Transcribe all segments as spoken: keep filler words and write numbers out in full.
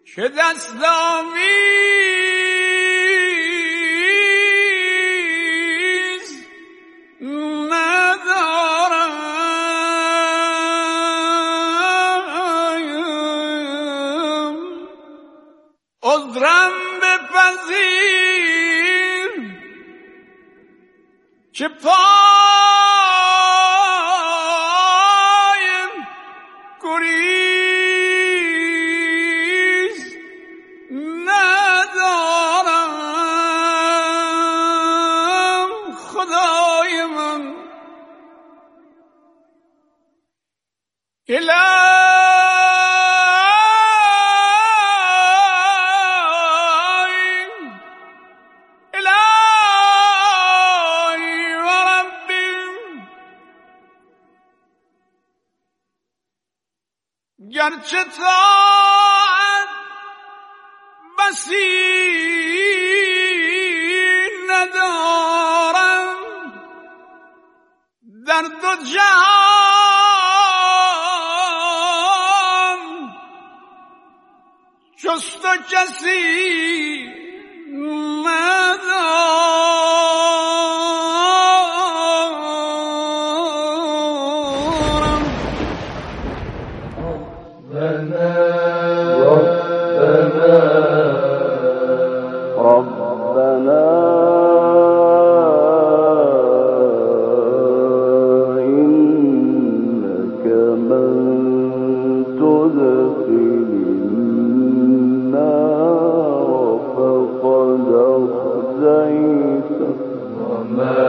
که دستاویز ندارم، عذرم بپذیر که پایم گریز ندارم. خدای من گرچه طاعت بسی ندارم، در دو جهان جز تو کسی ندارم. ربنا إنك من تدخل النار فقد أخزيته وما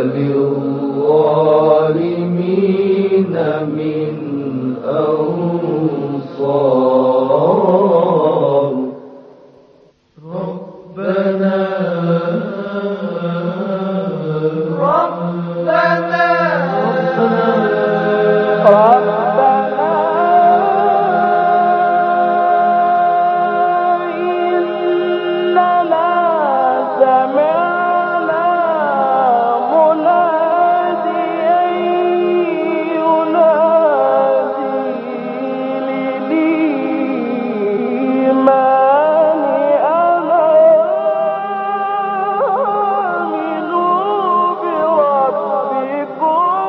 للظالمين من أنصار. ربنا ربنا ربنا إننا سمعنا مناديا ينادي للإيمان أن آمنوا بربكم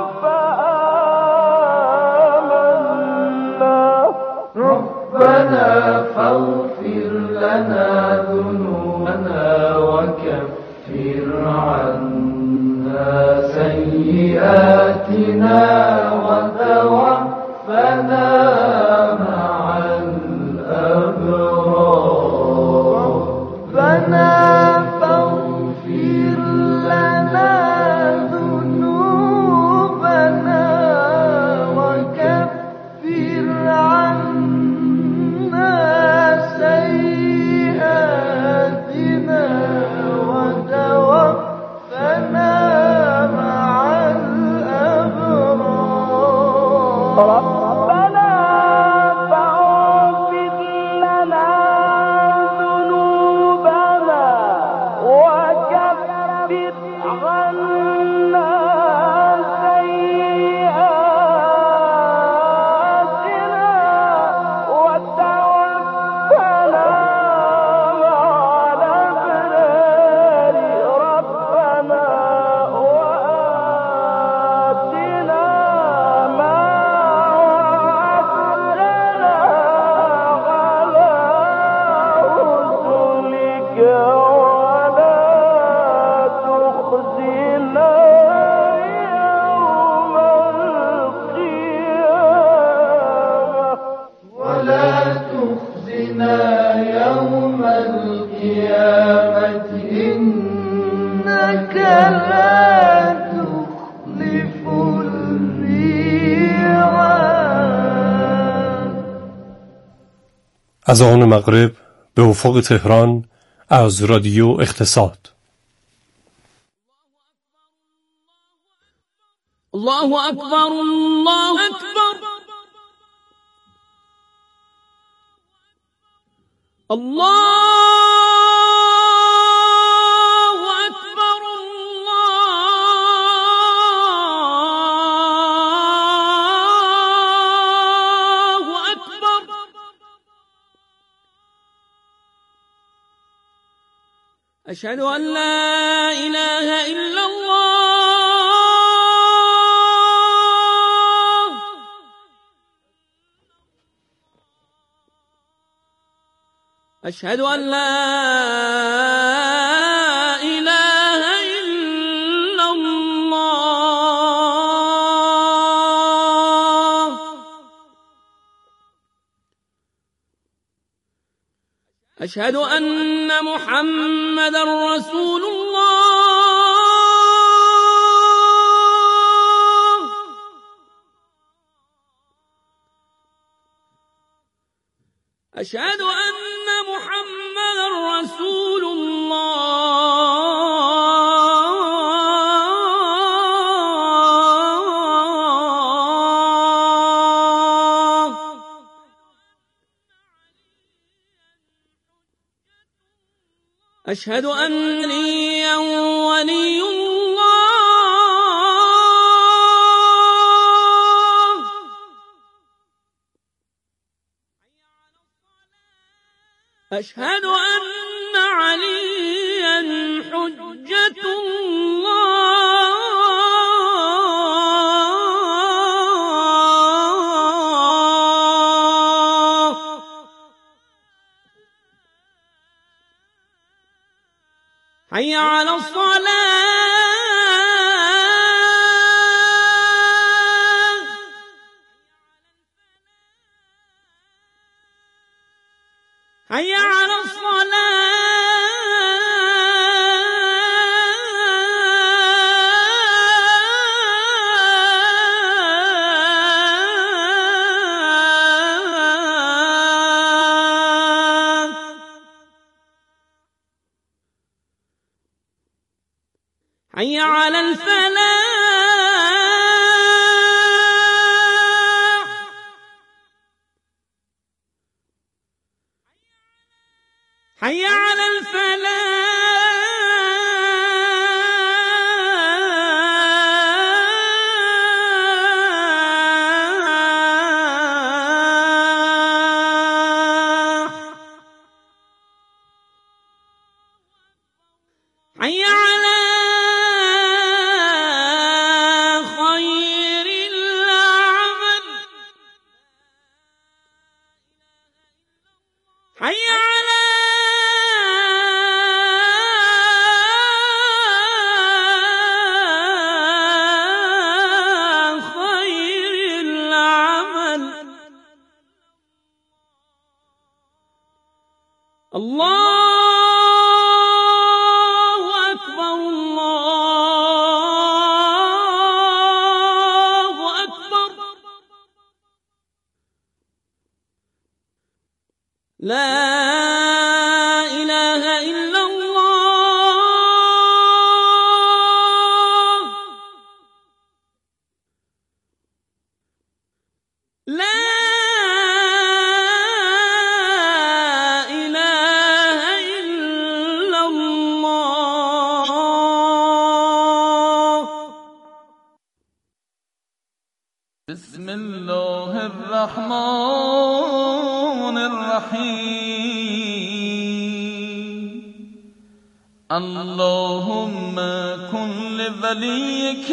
فآمنا. ربنا فاغفر لنا ذنوبنا وكفر عنا سيئاتنا وتوفنا مع الأبرار. ربنا فاغفر لنا ذنوبنا وكفر عنا سيئاتنا وتوفنا مع الأبرار. ربنا فاغفر لنا ذنوبنا وكفر عنا سيئاتنا وتوفنا مع الأبرار. ربنا وآتنا ما وعدتنا على رسلك ولا تخزنا يوم القيامة ولا تخزنا يوم القيامة إنك لا تخلف الميعاد. از آن مغرب به افق تهران از رادیو اقتصاد. الله أكبر الله أكبر الله أكبر الله أكبر. أشهد أن لا إله إلا الله. أشهد أن لا إله إلا الله. أشهد أن محمدًا رسول الله. أشهد أن محمدًا رسول الله. أشهد أن عليًّا ولي الله. أشهد أن عليًّا حجة الله. حي على الصلاة. حي على الصلاة. حي على الفلاح. حي على الفلاح. حي على خير العمل. حي على خير العمل. الله أكبر. الله أكبر. لا إله إلا الله. لا إله إلا الله. بسم الله الرحمن الرحيم. اللهم كن لوليك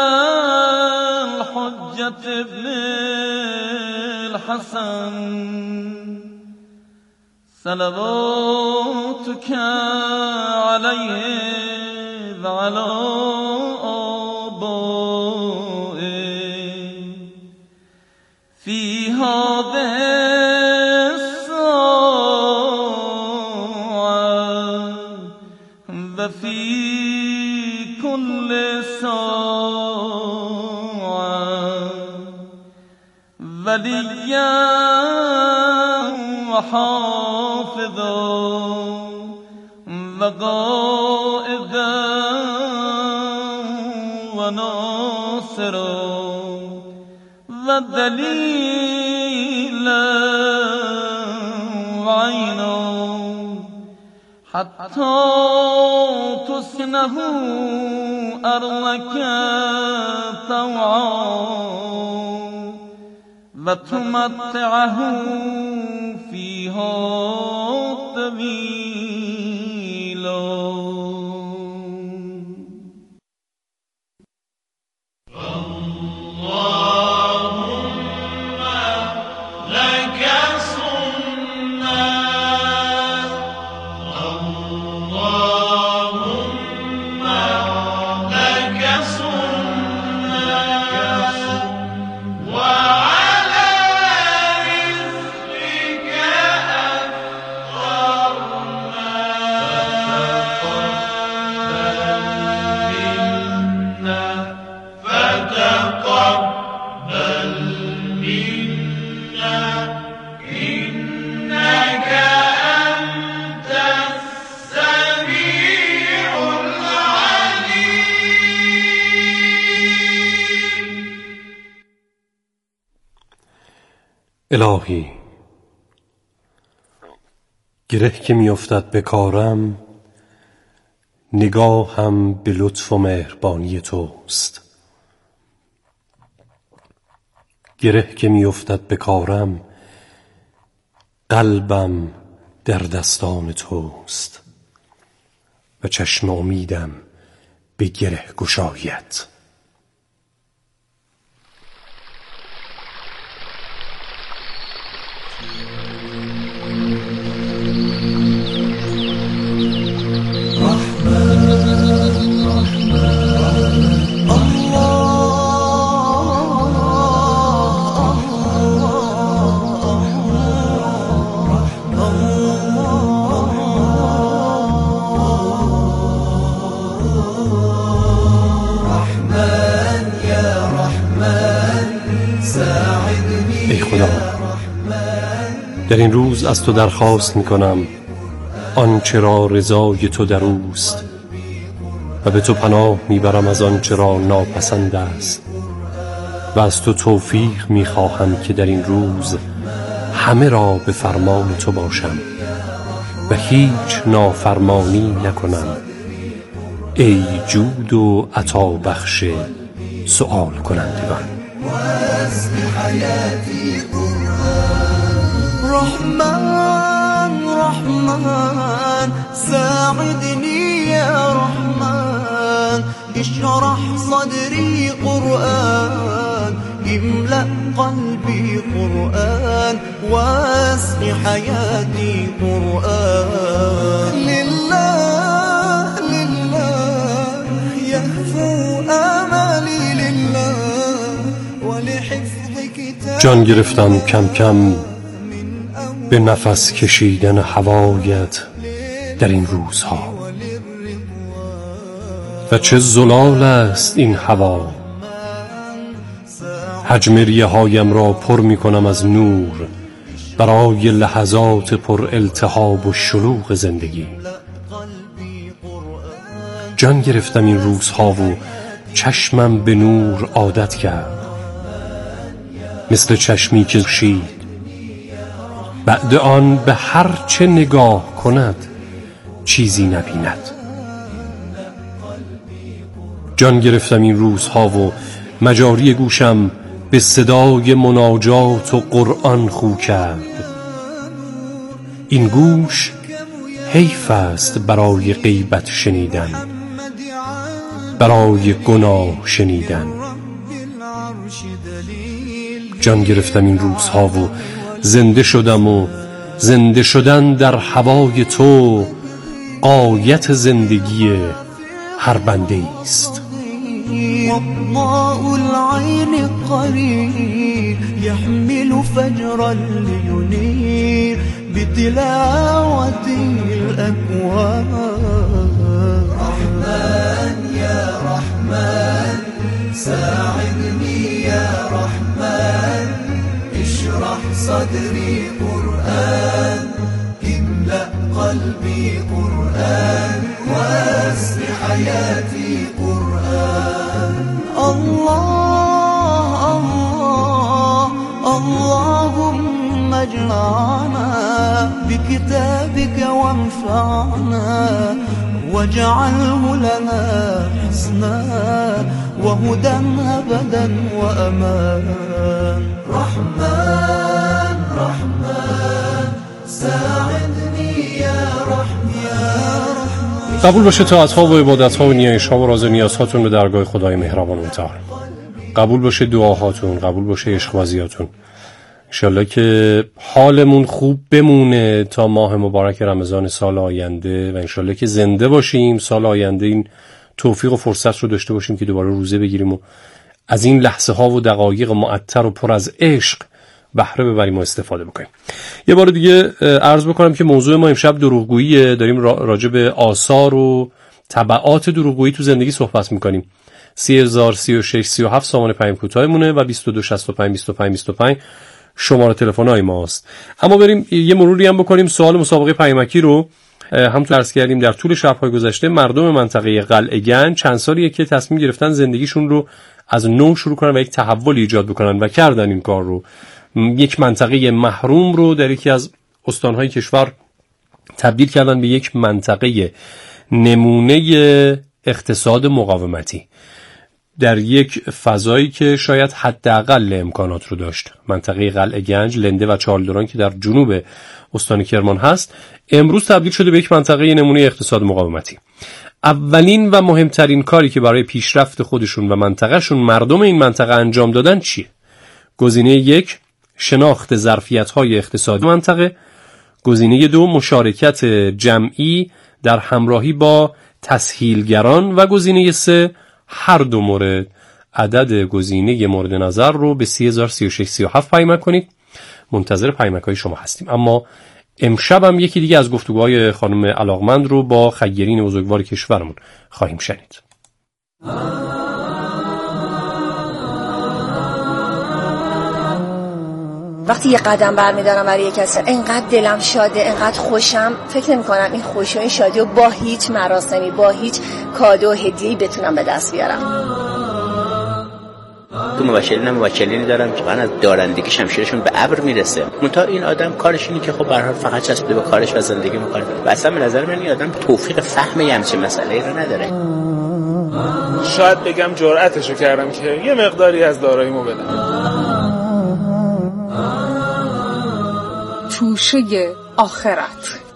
الحجة ابن الحسن صلواتك عليه وعلى آبائه في هذه الساعة وفي كل ساعة وليا وحافظا وقائدا وناصرا ودليلا وعينا حتى تسكنه أرضك طوعا وتمتعه فيها طويلا. الهی گره که میافتد به کارم، نگاهم به لطف و مهربانی توست. گره که میافتد به کارم، قلبم در دستان توست و چشم امیدم به گره گشایت. ای خدا، در این روز از تو درخواست میکنم آنچه را رضای تو در اوست و به تو پناه میبرم از آنچه را ناپسند است و از تو توفیق میخواهم که در این روز همه را به فرمان تو باشم و هیچ نافرمانی نکنم. ای جود و عطا بخش سؤال کنندگان. رحمن رحمن ساعدني يا رحمن، اشرح صدري قرآن، املأ قلبي قرآن، واسق حياتي قرآن. لله لله يهفو آمالي لله ولحفظ كتاب. جان گرفتم کم کم به نفس کشیدن هوایت در این روزها و چه زلال است این هوا. حجم ریه هایم را پر می کنم از نور برای لحظات پر التهاب و شلوغ زندگی. جان گرفتم این روزها و چشمم به نور عادت کرد، مثل چشمی که شید بعد آن به هر چه نگاه کند چیزی نبیند. جان گرفتم این روزها و مجاری گوشم به صدای مناجات و قرآن خو کرد. این گوش حیف است برای غیبت شنیدن، برای گناه شنیدن. جان گرفتم این روزها و زنده شدم و زنده شدن در هوای تو غایت زندگی هر بنده است. وضاء العين قرير يحمل فجرا لينير بتلاوة الأكوان. رحمن يا رحمن ساعدني يا رحمن، اشرح صدري قرآن، املأ قلبي قرآن، واسق حياتي قرآن. الله الله اللهم اجعلنا بكتابك وانفعنا واجعله لنا حسنا وهدى أبدا وأمان. رحمن رحمن ساعدني يا رحمن. قبول باشه طاعت‌ها و عبادت‌ها و نیایش‌ها و راز و نیازهاتون به درگاه خدای مهربان و متعال. قبول باشه دعاهاتون، قبول باشه عشق‌بازیاتون. انشالله که حالمون خوب بمونه تا ماه مبارک رمضان سال آینده و انشالله که زنده باشیم سال آینده این توفیق و فرصت رو داشته باشیم که دوباره روزه بگیریم و از این لحظه ها و دقایق معطر و پر از عشق بهره ببریم و استفاده بکنیم. یه بار دیگه عرض بکنم که موضوع ما امشب دروغگوییه. داریم راجع به آثار و تبعات دروغگویی تو زندگی صحبت میکنیم. سی هزار سی و شش سی و هفت سامان پیام کوتاهمونه و بیست و دو شصت و پنج بیست و پنج بیست و پنج شماره تلفن های ماست. اما بریم یه مروری هم بکنیم سوال مسابقه پیامکی رو. همونطور عرض کردیم در طول شب‌های گذشته مردم منطقه قلعه گنج چند سالیه که تصمیم گرفتن زندگیشون رو از نو شروع کنن و یک تحول ایجاد بکنن و کردن این کار رو یک منطقه محروم رو در یکی از استانهای کشور تبدیل کردن به یک منطقه نمونه اقتصاد مقاومتی در یک فضایی که شاید حداقل امکانات رو داشت. منطقه قلعه گنج، لنده و چالدران که در جنوب استان کرمان هست، امروز تبدیل شده به یک منطقه نمونه اقتصاد مقاومتی. اولین و مهمترین کاری که برای پیشرفت خودشون و منطقهشون مردم این منطقه انجام دادن چیه؟ گزینه یک، شناخت ظرفیت‌های اقتصادی منطقه. گزینه دو، مشارکت جمعی در همراهی با تسهیلگران. و گزینه سه، هر دو مورد. عدد گزینه مورد نظر رو به سی هزار و سی و شش سی و هفت پیمک کنید. منتظر پیمک‌های شما هستیم. اما امشب هم یکی دیگه از گفتگوهای خانم علاقمند رو با خیرین بزرگوار کشورمون خواهیم شنید. وقتی یه قدم برمیدارم برای یک کسی، انقدر دلم شاده، انقدر خوشم، فکر نمی کنم این خوشی و این شادی رو با هیچ مراسمی، با هیچ کادو و هدیه‌ای بتونم به دست بیارم. تو موکلین هم موکلینی دارم که واقعا از دارندگی شمشیرشون به ابر میرسه. منتها این آدم کارش اینه که خب به هر حال فقط چسبیده به کارش و زندگی میکنه و اصلا به نظر من این آدم توفیق فهم یه همچین مسئله‌ای رو نداره. شاید بگم جرأتشو کردم که یه مقداری از داراییمو بدم. توشه آخرت.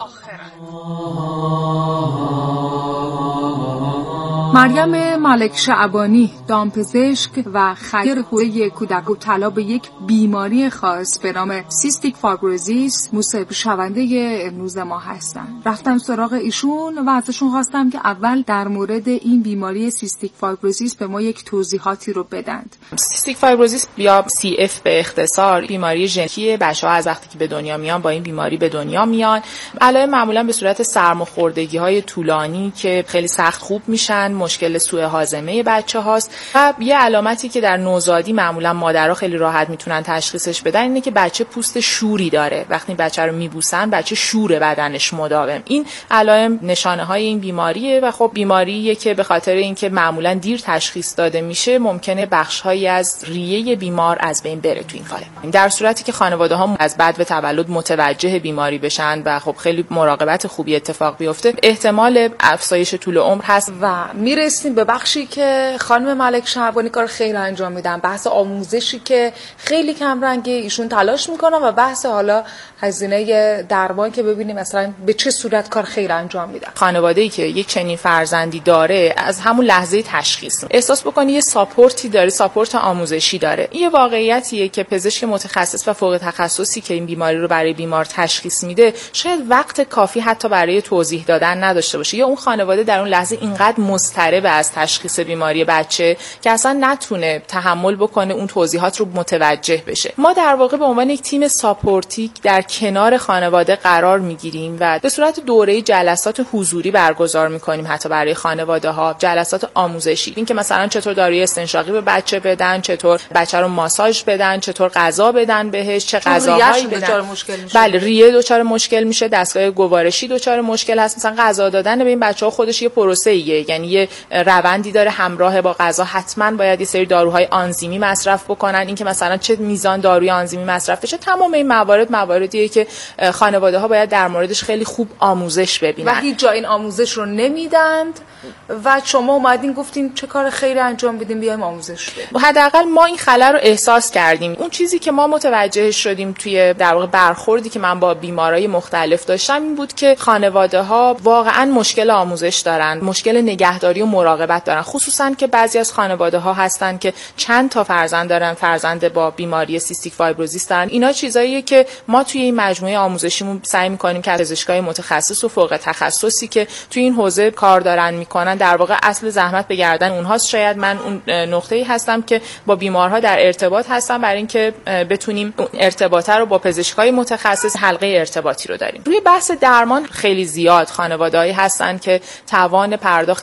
مریم ملک شعبانی، دامپزشک و خبیر حوزه کودک مبتلا به یک بیماری خاص به نام سیستیک فایبروزیس، مصاحبه شونده امروز ما هستن. رفتم سراغ ایشون و ازشون خواستم که اول در مورد این بیماری سیستیک فایبروزیس به ما یک توضیحاتی رو بدند. سیستیک فایبروزیس یا سی اف به اختصار بیماری ژنتیکیه. بچه‌ها از وقتی که به دنیا میان با این بیماری به دنیا میان. علائم معمولا به صورت سرماخوردگی‌های طولانی که خیلی سخت خوب میشن، مشکل سوء هاضمه بچه هاست. و یه علامتی که در نوزادی معمولا مادرها خیلی راحت میتونن تشخیصش بدن اینه که بچه پوست شوری داره. وقتی بچه رو میبوسن بچه شور بدنش مداوم. این علائم نشانه های این بیماریه و خب بیماریه که به خاطر اینکه معمولا دیر تشخیص داده میشه ممکنه بخش‌هایی از ریه بیمار از بین بره تو این فاله. در صورتی که خانواده‌ها از بعد به تولد متوجه بیماری بشن و خب خیلی مراقبت خوبی اتفاق بیفته، احتمال افزایش طول عمر هست. و میرسیم به بخشی که خانم ملک شعبانی کار خیر انجام میدن، بحث آموزشی که خیلی کم رنگه، ایشون تلاش میکنن و بحث حالا هزینه درمان که ببینیم مثلا به چه صورت کار خیر انجام میدن. خانواده‌ای که یک چنین فرزندی داره از همون لحظه تشخیص احساس بکنه یه ساپورتی داره، ساپورت آموزشی داره. این واقعیتیه که پزشک متخصص و فوق تخصصی که این بیماری رو برای بیمار تشخیص میده شاید وقت کافی حتی برای توضیح دادن نداشته باشه، یا اون خانواده در اون لحظه اینقدر مضطرب از تشخیص بیماری بچه که اصلا نتونه تحمل بکنه اون توضیحات رو متوجه بشه. ما در واقع به عنوان یک تیم ساپورتی در کنار خانواده قرار میگیریم و به صورت دوره جلسات حضوری برگزار میکنیم، حتی برای خانواده ها جلسات آموزشی، این که مثلا چطور داروی استنشاقی به بچه بدن، چطور بچه رو ماساژ بدن، چطور غذا بدن بهش، چه غذاهایی بدن. بله، ریه دچار مشکل میشه، دستگاه گوارشی دچار مشکل هست. مثلا غذا دادن به این بچه‌ها خودش یه پروسه‌ایه، یعنی یه روندی داره، همراه با غذا حتما باید یه سری داروهای آنزیمی مصرف بکنن. این که مثلا چه میزان داروی آنزیمی مصرف بشه، تمام این موارد مواردیه که خانواده ها باید در موردش خیلی خوب آموزش ببینن و هیچ جا این آموزش رو نمیدند و شما اومدین گفتین چه کار خیری انجام بدیم بیایم آموزش بدیم. حداقل ما این خلأ رو احساس کردیم. اون چیزی که ما متوجه شدیم توی در واقع برخوردی که من با بیمارای مختلف داشتم این بود که خانواده ها واقعا مشکل آموزش دارن، مشکل نگهداری و مراقبت دارن، خصوصا که بعضی از خانواده ها هستن که چند تا فرزند دارن، فرزند با بیماری سیستیک فایبروزیس دارن. اینا چیزاییه که ما توی این مجموعه آموزشیمون سعی می‌کنیم که پزشکای متخصص و فوق تخصصی که توی این حوزه کار دارن میکنن در واقع اصل زحمت به گردن اونهاست. شاید من اون نقطه‌ای هستم که با بیمارها در ارتباط هستم برای اینکه بتونیم اون ارتباط رو با پزشکای متخصص حلقه ارتباطی رو داریم. روی بحث درمان خیلی زیاد خانواده‌ای هستن که توان پرداخت هزینه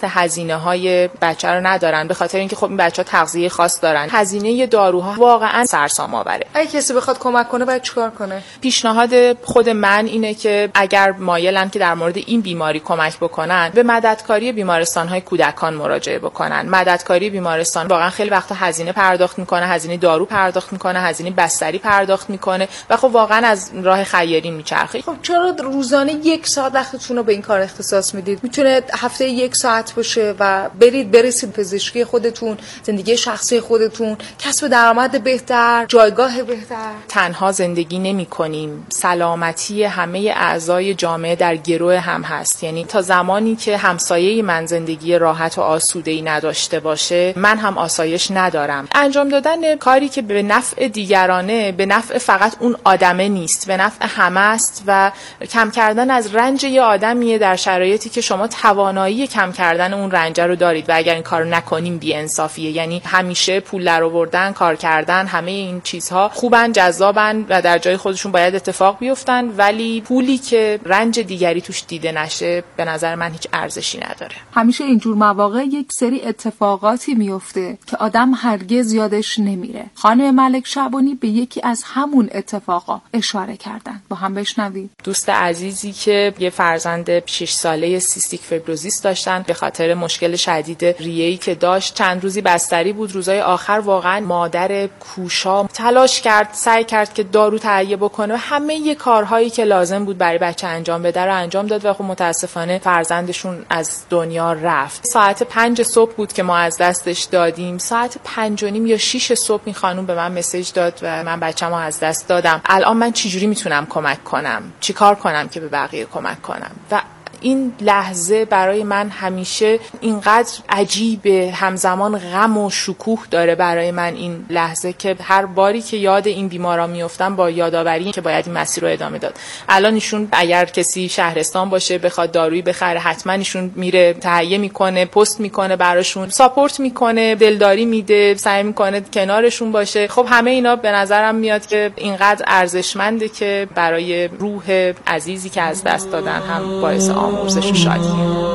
هزینه‌های بچه رو ندارن، به خاطر اینکه خب این بچه‌ها تغذیه خاص دارن. هزینه داروها واقعا سرسام آوره. اگه کسی بخواد کمک کنه باید چیکار کنه؟ پیشنهاد خود من اینه که اگر مایلن که در مورد این بیماری کمک بکنن، به مددکاری بیمارستان‌های کودکان مراجعه بکنن. مددکاری بیمارستان واقعا خیلی وقتا هزینه پرداخت میکنه، هزینه دارو پرداخت میکنه، هزینه بستری پرداخت میکنه و خب واقعا از راه خیری میچرخه. خب چرا روزانه یک ساعت وقتتون رو به این کار اختصاص میدید؟ میتونه هفته یک ساعت باشه و برید برسید پزشکی خودتون، زندگی شخصی خودتون، کسب درآمد بهتر، جایگاه بهتر. تنها زندگی نمی‌کنیم. سلامتی همه اعضای جامعه در گروه هم هست. یعنی تا زمانی که همسایه من زندگی راحت و آسوده‌ای نداشته باشه، من هم آسایش ندارم. انجام دادن کاری که به نفع دیگرانه، به نفع فقط اون آدمه نیست، به نفع همه است و کم کردن از رنج یه آدمیه در شرایطی که شما توانایی کم کردن اون رنج رو دارید و اگر این کارو نکنیم بی‌انصافیه. یعنی همیشه پول درآوردن، کار کردن، همه این چیزها خوبن، جذابن و در جای خودشون باید اتفاق بیفتن، ولی پولی که رنج دیگری توش دیده نشه به نظر من هیچ ارزشی نداره. همیشه اینجور مواقع یک سری اتفاقاتی میفته که آدم هرگز یادش نمیره. خانم ملک شعبانی به یکی از همون اتفاقا اشاره کردن. با هم بشنویم. دوست عزیزی که یه فرزند شش ساله سیستیک فیبروزیس داشتن، به خاطر مشکل شدید ریه‌ای که داشت چند روزی بستری بود. روزهای آخر واقعا مادر کوشا تلاش کرد، سعی کرد که دارو تهیه بکنه و همه ی کارهایی که لازم بود برای بچه انجام بده رو انجام داد و خب متاسفانه فرزندشون از دنیا رفت. ساعت پنج صبح بود که ما از دستش دادیم. ساعت پنج و نیم یا شیش صبح این خانم به من مسیج داد و من بچه‌مو از دست دادم. الان من چجوری میتونم کمک کنم؟ چیکار کنم که به بقیه کمک کنم؟ و این لحظه برای من همیشه اینقدر عجیبه، همزمان غم و شکوه داره برای من این لحظه که هر باری که یاد این بیمارا میافتم با یادآوری که باید این مسیر رو ادامه داد. الان ایشون اگر کسی شهرستان باشه بخواد دارویی بخره، حتما ایشون میره تهیه میکنه، پست میکنه براشون، ساپورت میکنه، دلداری میده، سعی میکنه کنارشون باشه. خب همه اینا به نظرم میاد که اینقدر ارزشمنده که برای روح عزیزی که از دست دادن هم باعث آموزش و شادی.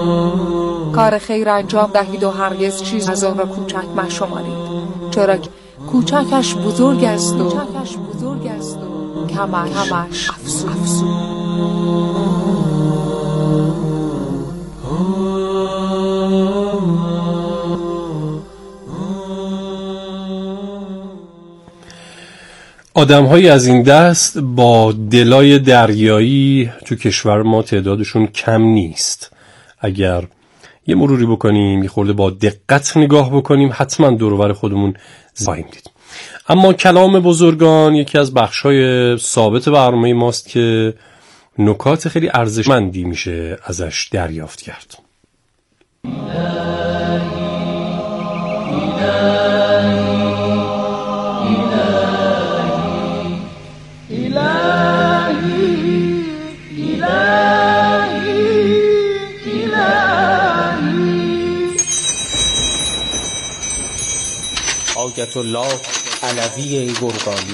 کار خیر انجام دهید و هرگز چیز نزار و کوچک مشمارید، چرا کوچکش بزرگ است و کوچکش بزرگ است و کمش کمش افسون افسون. آدم‌هایی از این دست با دلای دریایی تو کشور ما تعدادشون کم نیست. اگر یه مروری بکنیم، یه خورده با دقت نگاه بکنیم، حتما دور و بر خودمون خواهیم دید. اما کلام بزرگان یکی از بخش‌های ثابت برنامه ماست که نکات خیلی ارزشمندی میشه ازش دریافت کرد. آیت الله علوی گرگانی.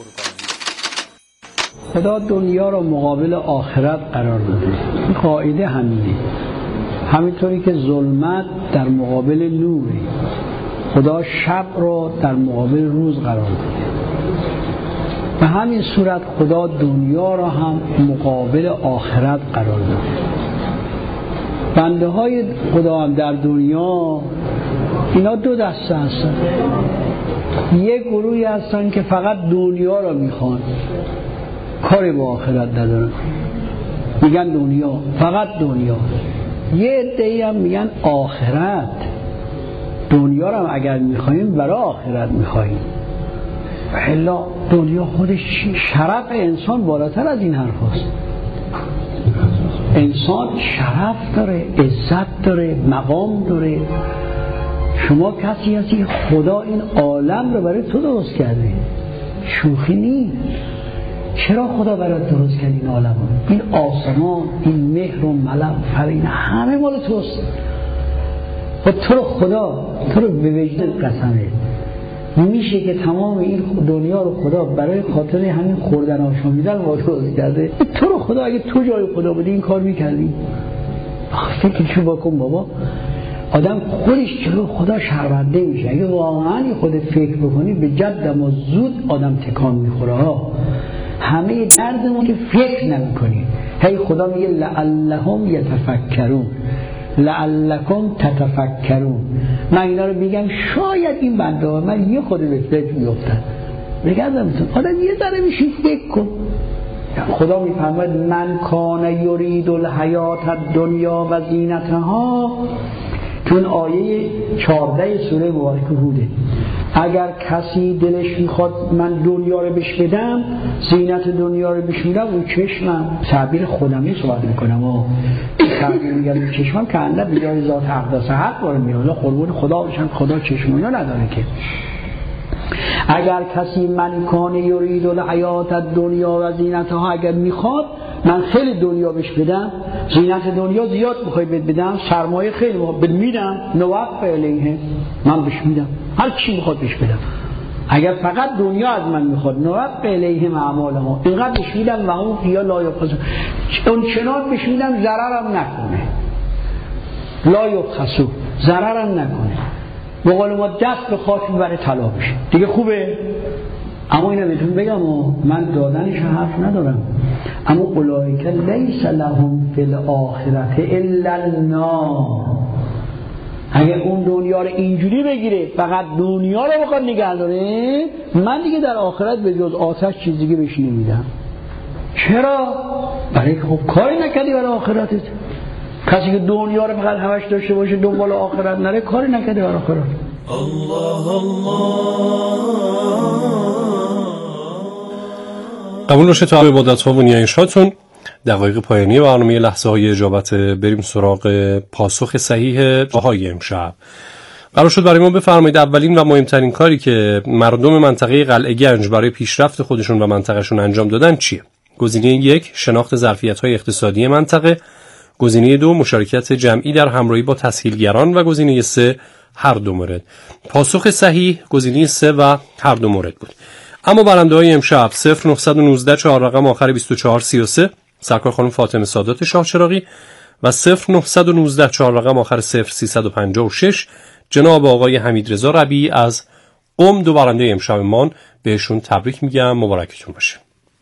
خدا دنیا را مقابل آخرت قرار داده. این قاعده همینه. همینطوری که ظلمت در مقابل نوره، خدا شب را در مقابل روز قرار داده. به همین صورت خدا دنیا را هم مقابل آخرت قرار داده. بنده های خدا هم در دنیا اینا دو دسته هستن. یک گروهی هستن که فقط دنیا را میخوان، کاری با آخرت ندارن، میگن دنیا، فقط دنیا. یه عده‌ای هم میگن آخرت، دنیا را هم اگر میخوایم برای آخرت میخوایم. الا دنیا خودش شرف انسان بالاتر از این حرف هست. انسان شرف داره، عزت داره، مقام داره. شما کسی هستی خدا این عالم رو برای تو درست کرده، شوخی نیست. چرا خدا برای درست کرد این عالم رو؟ این آسمان، این مهر و ملک فرین همه مال توست. و تو رو خدا، تو رو به وجدان قسمه میشه که تمام این دنیا رو خدا برای خاطر همین خوردن آشامیدن درست کرده. تو رو خدا اگه تو جای خدا بودی این کار میکردی؟ فکرشو بکن بابا. آدم خودش جلو خدا شرمنده میشه. اگه واقعا خود فکر بکنی به جدم و زود آدم تکان میخوره ها. همه دردمون که فکر نمیکنی. هی خدا میگه لعلهم یتفکرون، لعلکم تتفکرون. من اینا رو میگم شاید این بنده ها من یه خود به فکر میافتن. بگردم آدم یه ذره میشین فکر کن. خدا میفرماید من کان یرید الحیات الدنیا و زینتها، چون آیه چهارده سوره مبارکه هوده. اگر کسی دلش میخواد من دنیا رو بهش بدم، زینت دنیا رو بهش میدم، اون چشمم، تعبیر خودمی صحبت میکنم و تعبیر میگم چشمم که انده بیدار ذات اقدس حق وارد میاد. قربون خدا بشن، خدا چشمونو نداره که. اگر کسی من کان یرید الحیات الدنیا و زینتها، اگر میخواد من خیلی دنیا بهش بدم، زینت دنیا زیاد میخوای بدم، سرمایه خیلی میخواد میدم، نوقف الیه، من بهش میدم هر چی میخواد بهش بدم. اگر فقط دنیا از من میخواد، نوقف الیه اعمالهم، اینقدر بهش میدم و اون فیا لا یبخس، اون چنان بهش میدم ضررم نکنه، لا یبخس، ضررم نکنه. بقول ما دست به خاک میبره طلا بشه دیگه خوبه. اما اینو بهتون بگم و من دادنش حرف ندارم، اما اولئک لیس لهم فی الاخرة الا النار. اگر اون دنیا رو اینجوری بگیره فقط دنیا رو بخواد نگه داره، من دیگه در آخرت به جز آتش چیز دیگه بهش نمیدم. چرا؟ برای که خب کاری نکردی برای آخرتت. کسی که دنیا رو فقط همش داشته باشه دنبال آخرت نره، کاری نکرده برای آخرت. الله الله. قبول باشه تا عبادت ها و نیایشاتون. دقایق پایانی برنامه لحظه های اجابت، بریم سراغ پاسخ صحیح دعاهای امشب. قرار شد برای ما بفرمایید اولین و مهمترین کاری که مردم منطقه قلعه گنج برای پیشرفت خودشون و منطقهشون انجام دادن چیه؟ گزینه یک، شناخت ظرفیت‌های اقتصادی منطقه. گزینه دو، مشارکت جمعی در همراهی با تسهیلگران. و گزینه سه، هر دو مورد. پاسخ صحیح گزینه سه و هر دو مورد بود. اما برنده های امشب صفر نه یک نه چهار رقم آخر بیست و چهار سی و سه سرکار خانم فاطمه سادات شاه چراغی و صفر نه یک نه چهار رقم آخر صفر سیصد و پنجاه و شش جناب آقای حمیدرضا ربیعی از قم، دو برنده امشب مان. بهشون تبریک میگم، مبارکتون باشه.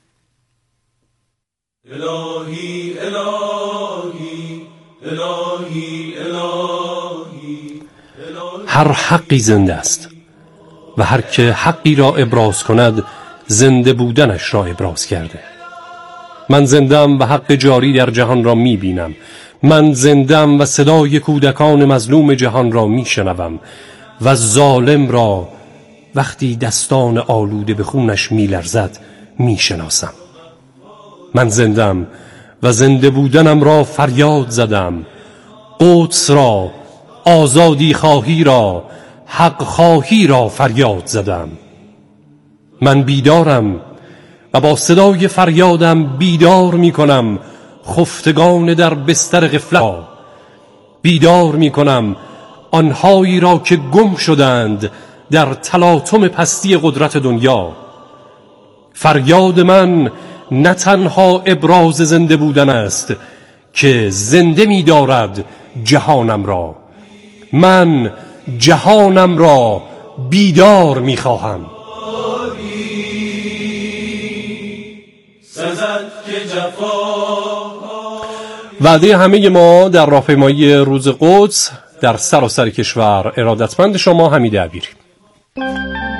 الهی الهی الهی الهی هر حقی زنده است و هر که حقی را ابراز کند زنده بودنش را ابراز کرده. من زندم و حق جاری در جهان را می بینم. من زندم و صدای کودکان مظلوم جهان را می شنوم و ظالم را وقتی دستان آلوده به خونش می لرزد می شناسم. من زندم و زنده بودنم را فریاد زدم. قدس را، آزادی خواهی را، حق خواهی را فریاد زدم. من بیدارم و با صدای فریادم بیدار می کنم خفتگان در بستر غفلت. بیدار می کنم آنهایی را که گم شدند در تلاطم پستی قدرت دنیا. فریاد من نه تنها ابراز زنده بودن است که زنده می دارد جهانم را. من جهانم را بیدار می خواهم. وعده همه ما در راهپیمایی روز قدس در سراسر کشور. ارادتمند شما حمید عبیری.